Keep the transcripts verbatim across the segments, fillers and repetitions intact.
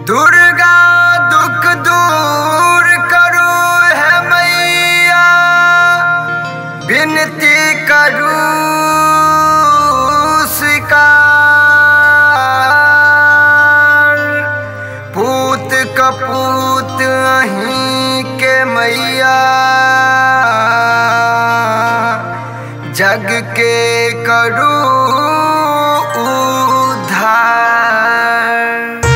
दुर्गा दुख दूर करो है मैया, विनती करूं स्वीकार। पूत कपूत अहीं के मैया, जग के करूं उद्धार।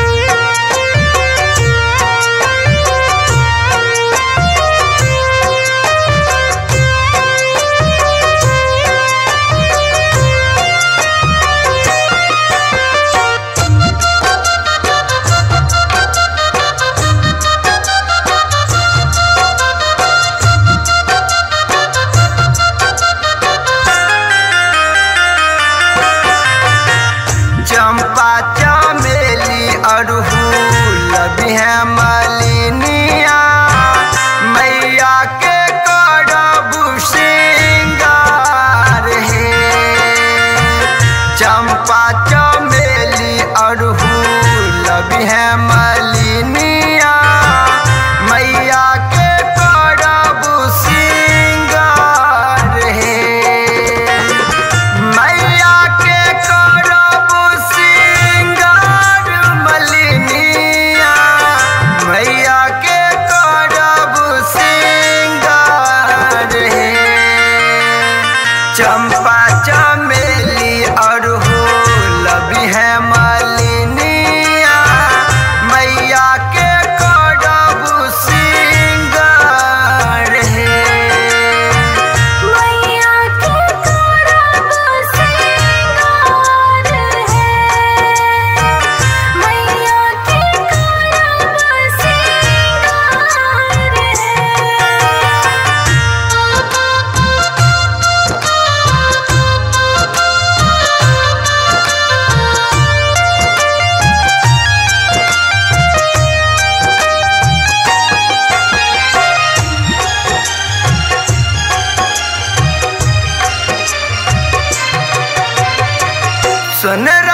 चंपा चमेली अड़हुल बिहे मलिनिया, मैया के करब श्रृंगार हे। चंपा चमेली अड़हुल बिहे मलिनिया, मैया के करब श्रृंगार हे। मैया के करब मैया के करब श्रृंगार हे। चंपा चमेली अड़हुल बिहे मलिनिया, मैया के करब श्रृंगार हे। मैया के करब श्रृंगार हे। मैया के करब श्रृंगार हे। सुन